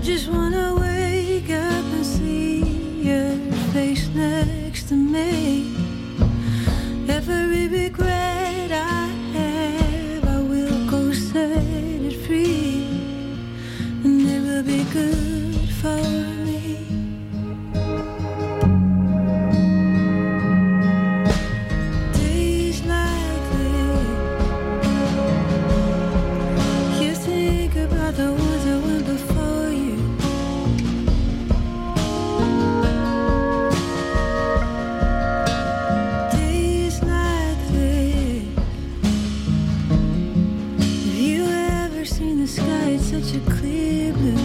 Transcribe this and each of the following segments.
just wanna wake up and see your face next to me. Every regret I have, I will go set it free, and it will be good for me. Days like this, you think about the ones that went before you. Days like this, have you ever seen the sky? It's such a clear blue.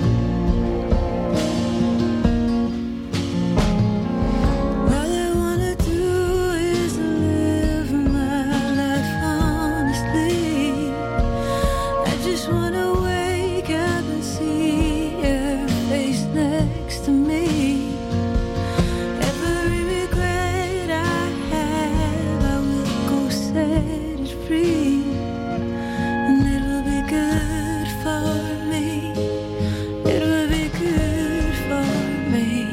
All I wanna do is live my life honestly. I just wanna wake up and see your face next to me. Every regret I have, I will go set it free, and it will be good for me. It will be good for me.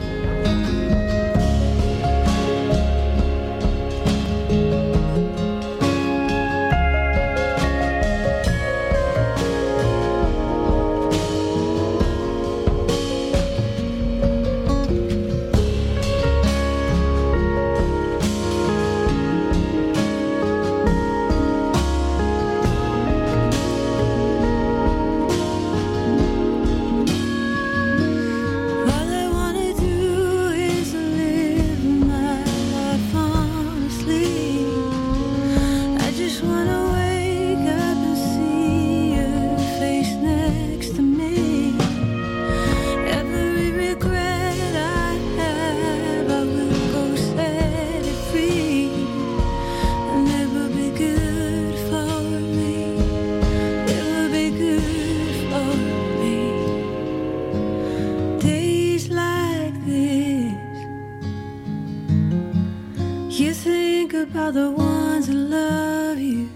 All I wanna do is live my life honestly. I just wanna wake up and see your face next to me. Every regret I have, I will go set it free, and it will be good for me. It will be good for me. Days like this, you think about the ones that love you.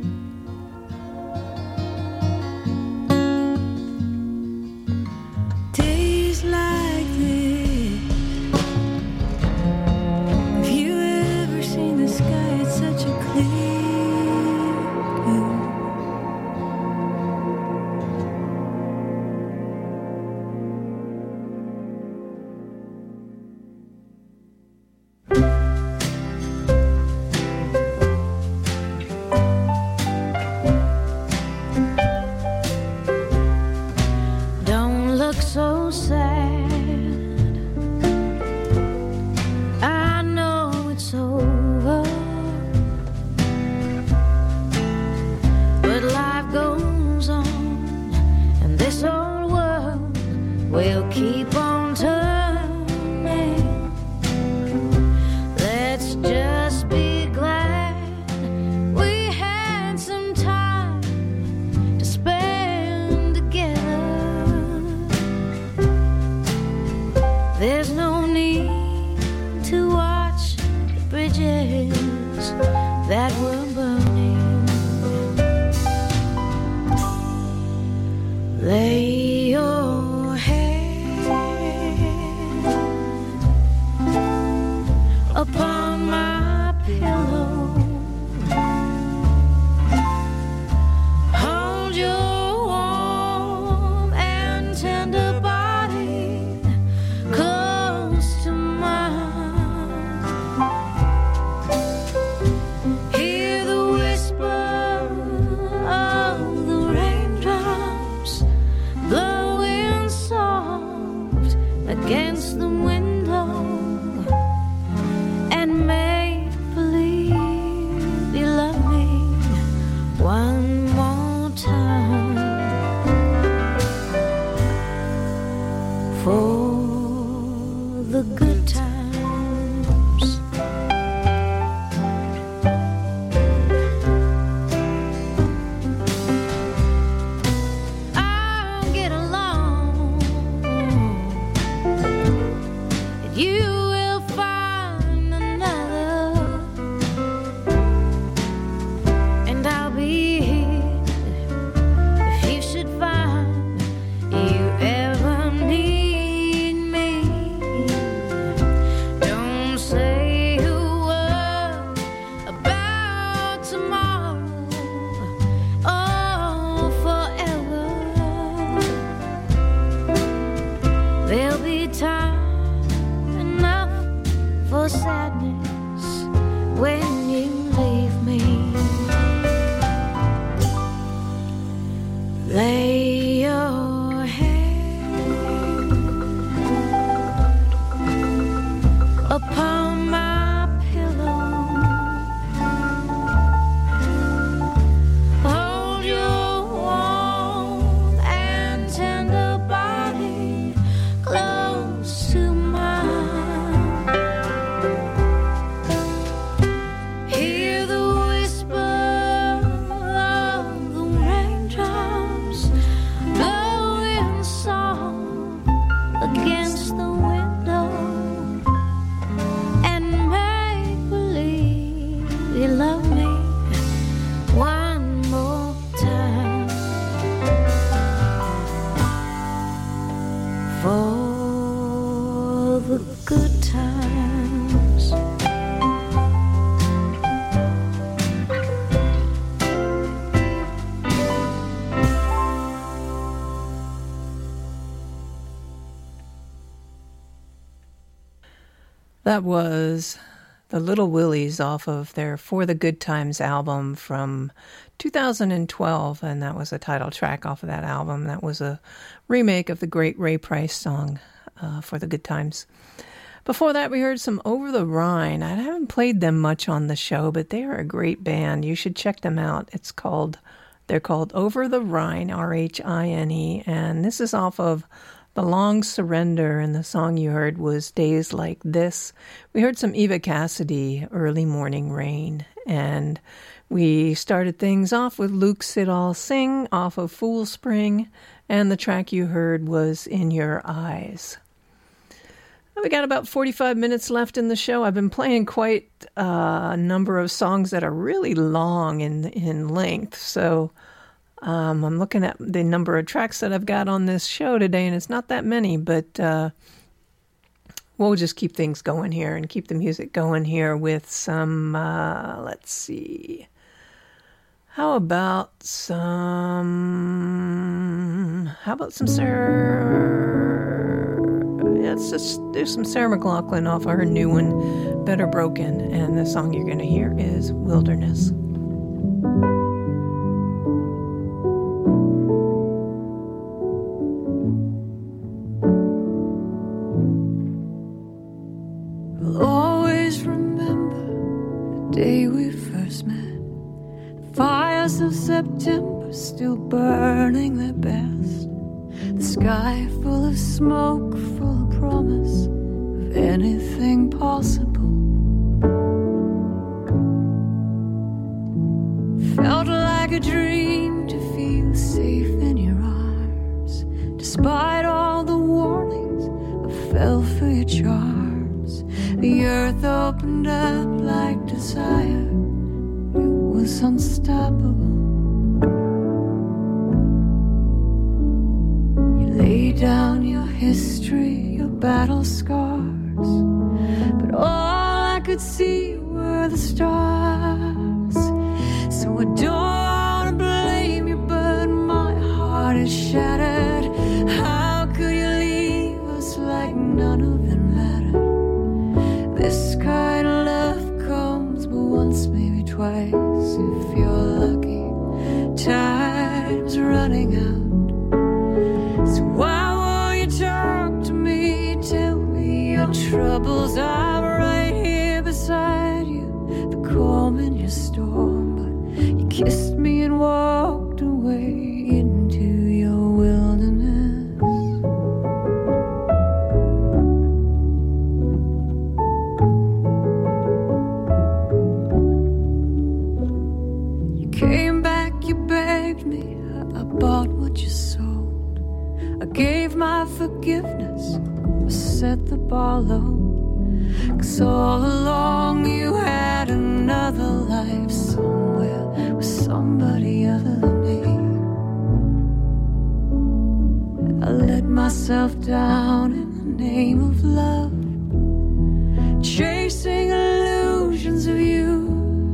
Days like this, have you ever seen the sky? It's such a clear blue. Don't look so sad. I know it's over, but life goes on, and this old world will keep on turning. Let's just be glad we had some time to spend together. There's no need to watch the bridges that were burning. Lay your head That was the Little Willies off of their For the Good Times album from 2012, and that was a title track off of that album. That was a remake of the great Ray Price song, For the Good Times. Before that, we heard some Over the Rhine. I haven't played them much on the show, but they are a great band. You should check them out. They're called Over the Rhine, R-H-I-N-E, and this is off of The Long Surrender, and the song you heard was Days Like This. We heard some Eva Cassidy, Early Morning Rain, and we started things off with Luke Siddall Sing off of Fool Spring, and the track you heard was In Your Eyes. We got about 45 minutes left in the show. I've been playing quite a number of songs that are really long in length, so I'm looking at the number of tracks that I've got on this show today, and it's not that many, but we'll just keep things going here and keep the music going here with some, let's see. How about some let's just do some Sarah McLachlan off of her new one, Better Broken, and the song you're going to hear is Wilderness. I'll always remember the day we first met. The fires of September still burning their best. The sky full of smoke, full of promise of anything possible. Felt like a dream to feel safe in your arms. Despite all the warnings, I fell for your charms. The earth opened up like desire. It was unstoppable. Lay down your history, your battle scars, but all I could see were the stars. So I don't wanna blame you, but my heart is shattered. How could you leave us like none of it mattered? This kind of love comes but once, maybe twice, if you're lucky. Time's running out. So why won't you talk to me? Tell me your troubles. I'm right here beside you, the calm in your storm. But you kissed me and walked away into your wilderness. You came back, you begged me, I bought what you sold. I gave my forgiveness, I set the bar low. 'Cause all along you had another life somewhere with somebody other than me. I let myself down in the name of love, chasing illusions of you.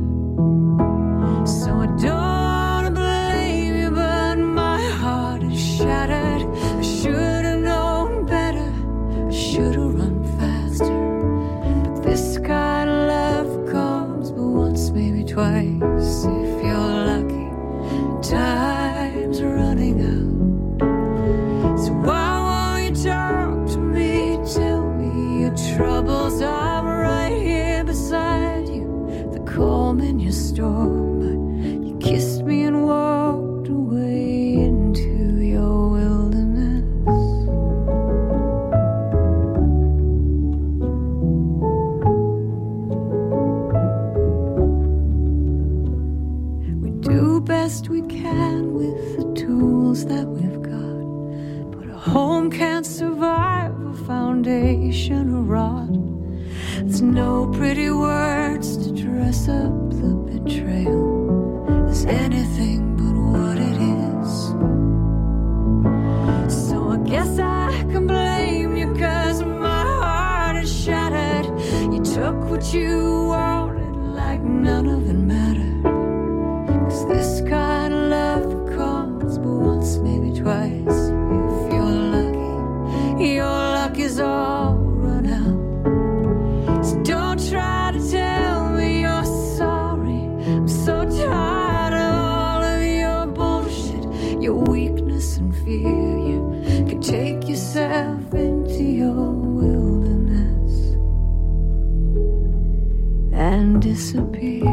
So I don't blame you, but my heart is shattered. I should have known better, I should have run faster. But this kind of love comes but once, maybe twice, if you're lucky. Time's running out. So why won't you talk to me? Tell me your troubles. I'm right here beside you, the calm in your storm. But you kissed me and walked away into your wilderness. We do best we can with the tools that we've got, but a home can't survive a foundation of rot. There's no pretty words to dress up the betrayal as anything but what it is. So I guess I can blame you, 'cause my heart is shattered. You took what you wanted like none of it mattered. 'Cause this kind of love comes but once, maybe twice, if you're lucky. Your luck is all run out. So your weakness and fear. You can take yourself into your wilderness and disappear.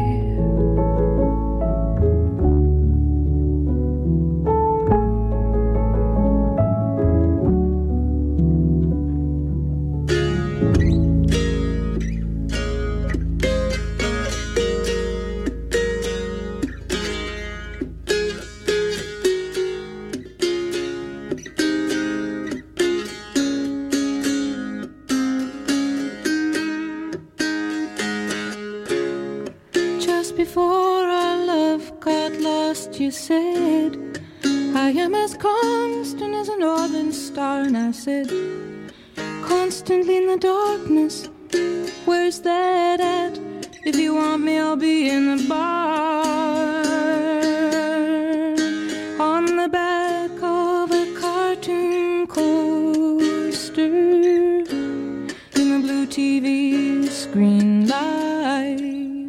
Before our love got lost, you said, I am as constant as a northern star. And I said, constantly in the darkness, where's that at? If you want me, I'll be in the bar. On the back of a cartoon coaster, in the blue TV screen light,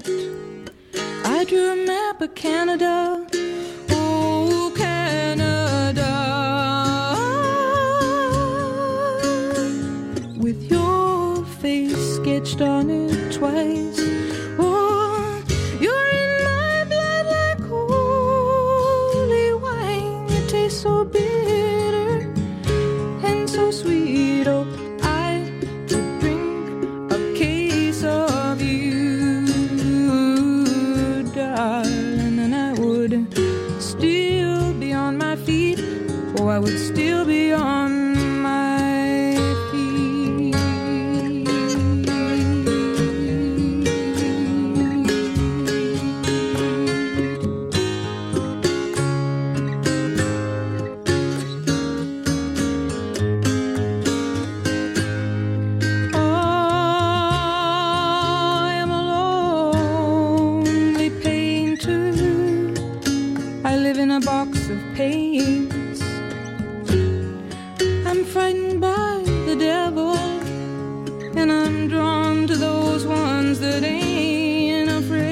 I drew a map of Canada, oh Canada, with your face sketched on it twice. Oh, you're in my blood like holy wine. You taste so bitter and so sweet. Oh, I could drink a case of you, darling, and I would still be on my feet. Oh, I would still be on my feet. A box of paints. I'm frightened by the devil, and I'm drawn to those ones that ain't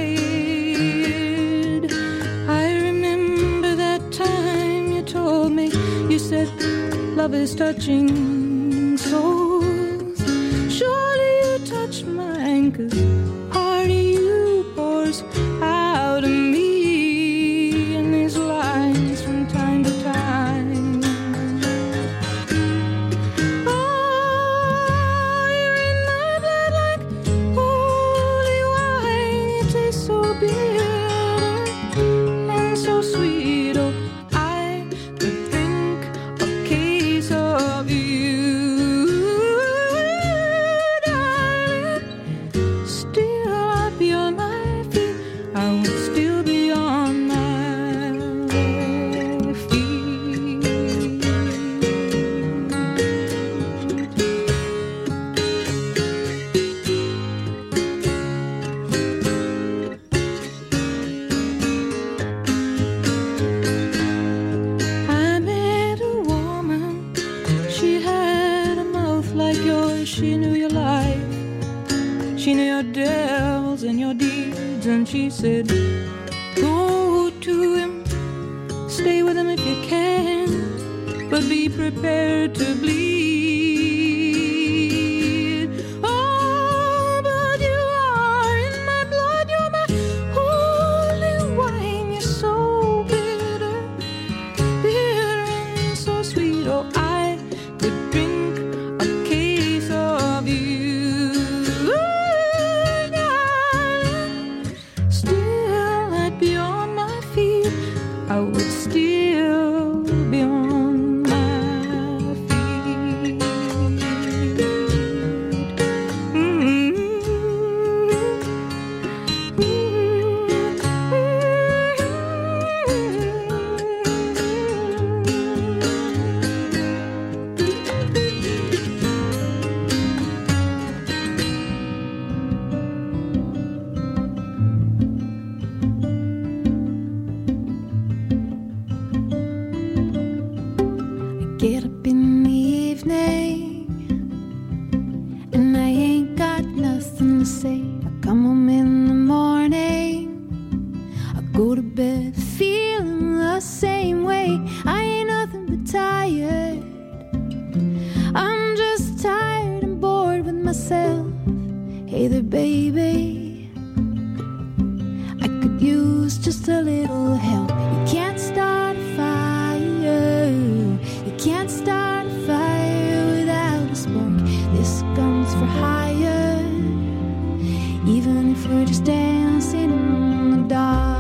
afraid. I remember that time you told me, you said, love is touching souls. Surely you touched mine, 'cause part of you pours out of me. From time to time, oh, you're in my blood like holy wine. You taste so bitter and so sweet. Oh, I could drink a case of you, darling. Still I'd be on my feet. I would still be on my she knew your life, she knew your devils and your deeds, and she said, go to him, stay with him if you can, but be prepared to bleed. Oh, but you are in my blood, you're my holy wine. You're so bitter, bitter and so sweet. Oh, I could drink a case of you, darling. Still I'd be on my feet, I would still be on my feet. Get up in the evening and I ain't got nothing to say. I come home in the morning, I go to bed feeling the same way. I myself, hey there baby, I could use just a little help. You can't start a fire, you can't start a fire without a spark. This gun's for hire, even if we're just dancing in the dark.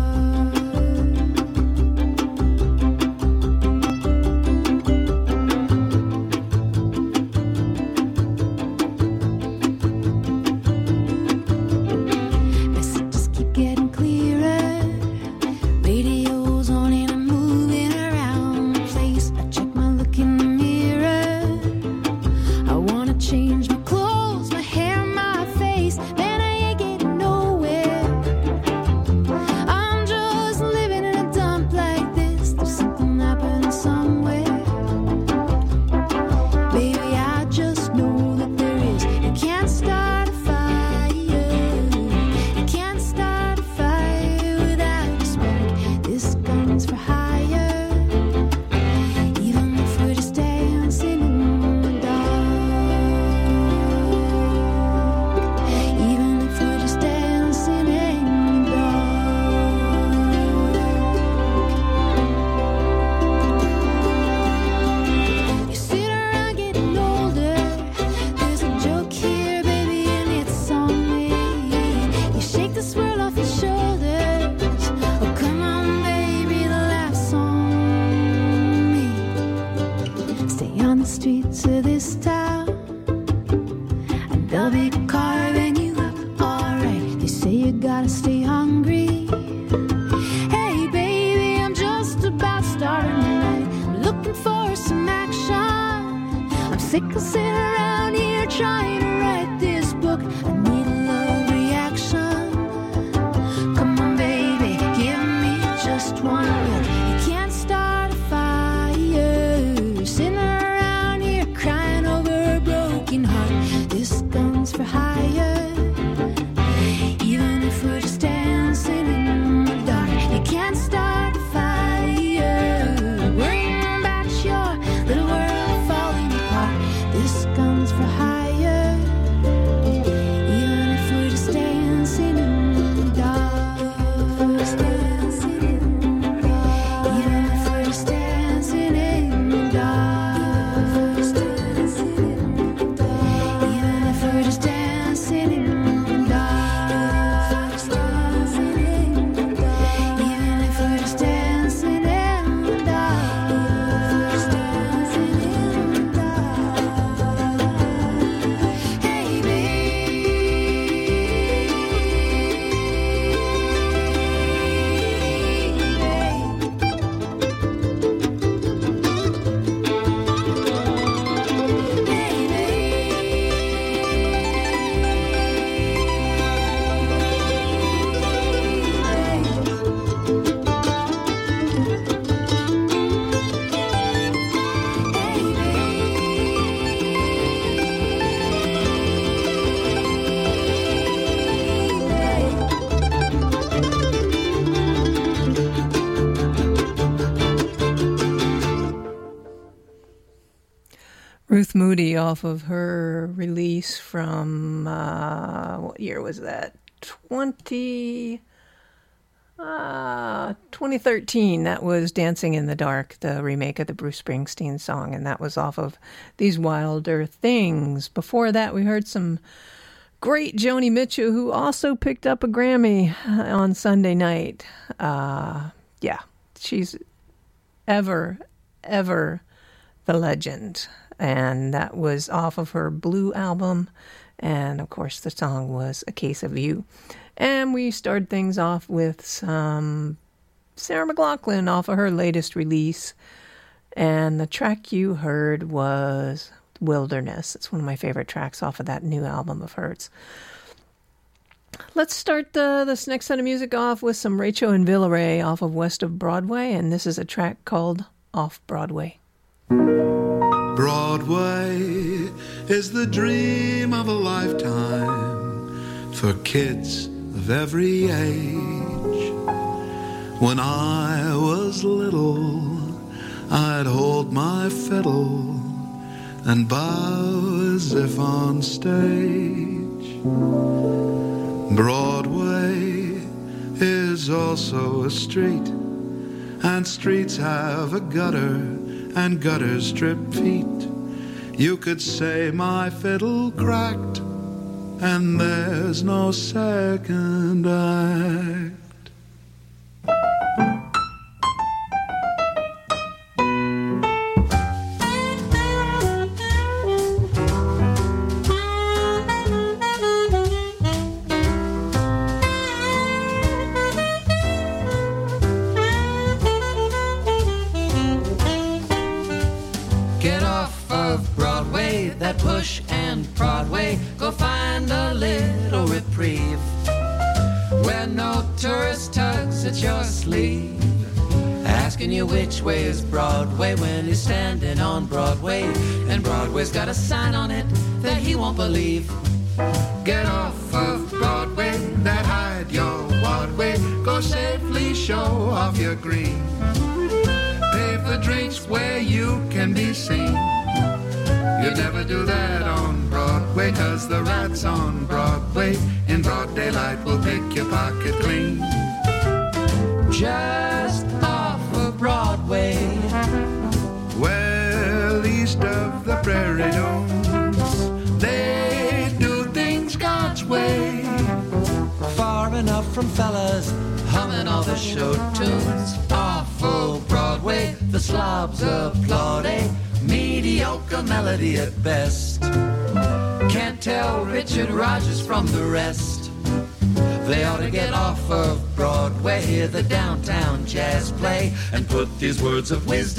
Ruth Moody off of her release from, what year was that? 2013. That was Dancing in the Dark, the remake of the Bruce Springsteen song, and that was off of These Wilder Things. Before that, we heard some great Joni Mitchell, who also picked up a Grammy on Sunday night. Yeah, she's ever the legend. And that was off of her Blue album. And, of course, the song was A Case of You. And we started things off with some Sarah McLachlan off of her latest release. And the track you heard was Wilderness. It's one of my favorite tracks off of that new album of hers. Let's start this next set of music off with some Rachel and Villaray off of West of Broadway. And this is a track called Off Broadway. Broadway is the dream of a lifetime for kids of every age. When I was little, I'd hold my fiddle and bow as if on stage. Broadway is also a street, and streets have a gutter, and gutters strip feet. You could say my fiddle cracked, and there's no second act. Push and Broadway, go find a little reprieve where no tourist tugs at your sleeve, asking you which way is Broadway when you're standing on Broadway, and Broadway's got a sign on it that he won't believe. Get off of Broadway, that hide your Broadway, go safely show off your green, pay for drinks where you can be seen. You'd never do that on Broadway, 'cause the rats on Broadway in broad daylight will pick your pocket clean. Just off of Broadway, well east of the prairie domes, they do things God's way. Far enough from fellas humming all the show tunes. Off of Broadway, the slobs applaud a mediocre melody at best. Can't tell Richard Rodgers from the rest. They ought to get off of Broadway, hear the downtown jazz play, and put these words of wisdom